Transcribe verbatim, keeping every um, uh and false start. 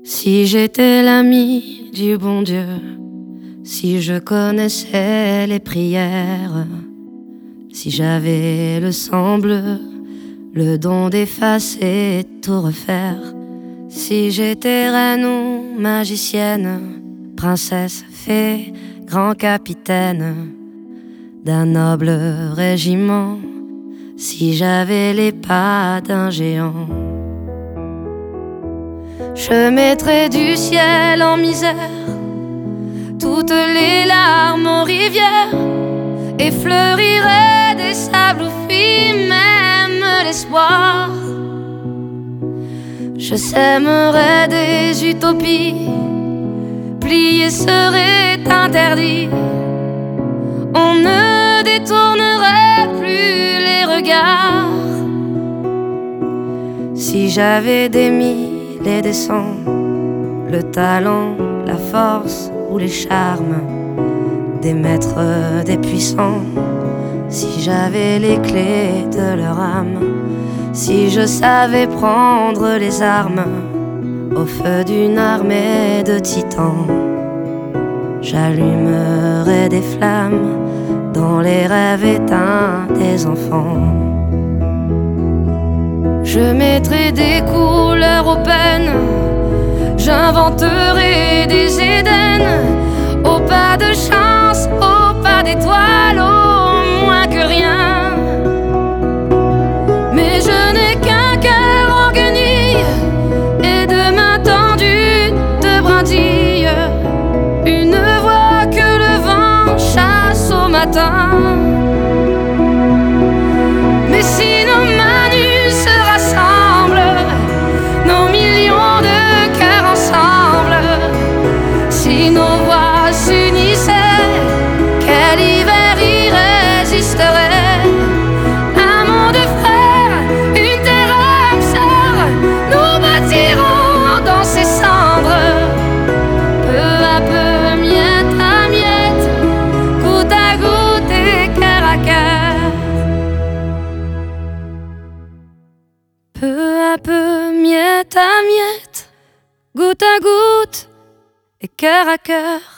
Si j'étais l'ami du bon Dieu, si je connaissais les prières, si j'avais le sang bleu, le don d'effacer et tout refaire, si j'étais reine ou magicienne, princesse, fée, grand capitaine d'un noble régiment, si j'avais les pas d'un géant, je mettrais du ciel en misère toutes les larmes aux rivières et fleurirais des sables où fuit même l'espoir. Je sèmerais des utopies, plier serait interdit. On ne détournerait plus les regards. Si j'avais des mille et des cents, le talent, la force ou les charmes des maîtres, des puissants, si j'avais les clés de leur âme, si je savais prendre les armes au feu d'une armée de titans, j'allumerais des flammes dans les rêves éteints des enfants. Je mettrai des couleurs aux peines, j'inventerai des Éden, au pas de chance, au pas d'étoiles, au moins que rien. Mais je n'ai qu'un cœur en guenille et de mains tendues de brindilles, une voix que le vent chasse au matin. Mais si nos manus se rassemblent, nos millions de cœurs ensemble, si nos voix s'unissaient, quel hiver y résisterait? Un monde de frères, une terre âme sœur, nous bâtirons dans ces cendres, peu à peu, miette à miette, goutte à goutte et cœur à cœur. Peu à peu, miette à miette, goutte à goutte et cœur à cœur.